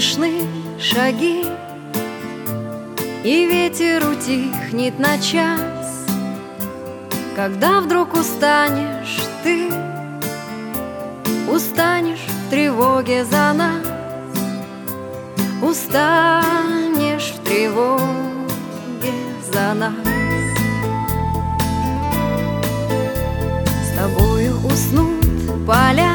слышны шаги, и ветер утихнет на час. Когда вдруг устанешь ты, устанешь в тревоге за нас, устанешь в тревоге за нас. С тобою уснут поля,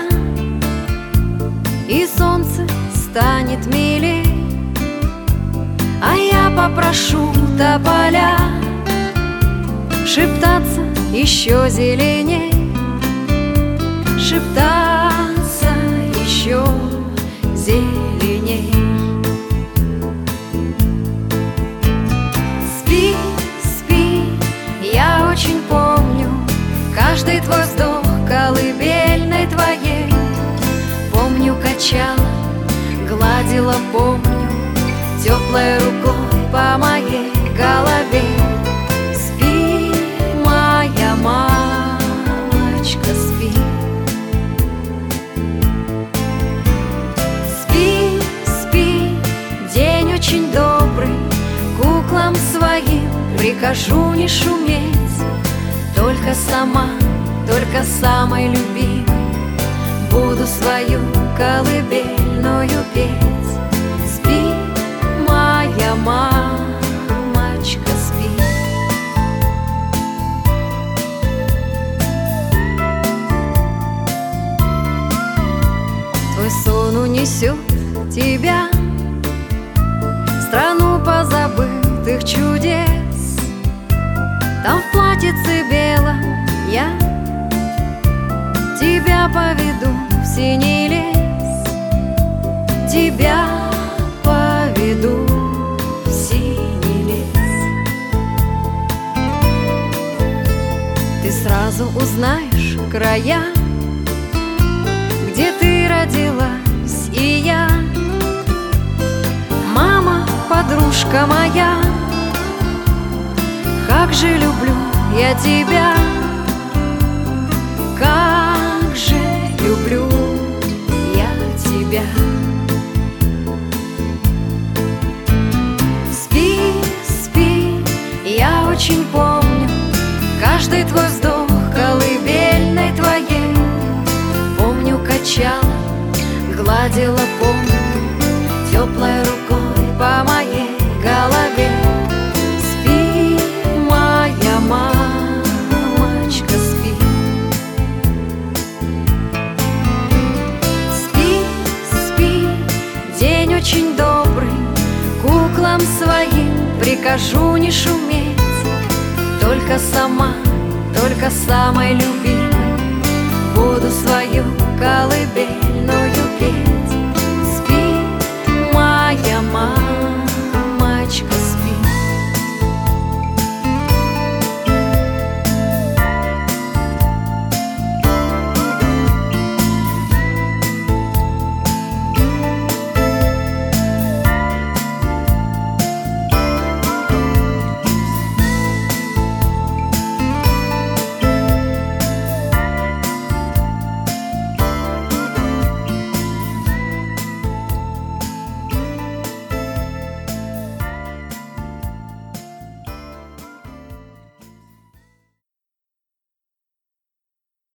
и солнце станет милей, а я попрошу тополя шептаться еще зеленей, шептаться еще зеленей. Спи, спи, я очень помню каждый твой вздох колыбельной твоей. Помню, качала, гладила, помню, теплой рукой по моей голове. Спи, моя мамочка, спи. Спи, спи, день очень добрый, куклам своим прикажу не шуметь. Только сама, только самой любимой буду свою колыбельную петь. Спи, моя мамочка, спи. Твой сон унесет тебя в страну позабытых чудес. Там в платьице белом я тебя поведу в синий лес, тебя поведу в синий лес. Ты сразу узнаешь края, где ты родилась и я. Мама, подружка моя, как же люблю я тебя, как же люблю я тебя. Спи, спи, я очень помню каждый твой вздох колыбельной твоей. Помню, качала, гладила, помню, теплой рукой по моей голове. Спи, моя мамочка, спи. Спи, спи, день очень добрый, куклам своим прикажу не шуметь. Только сама, только самой любимой буду свою колыбельную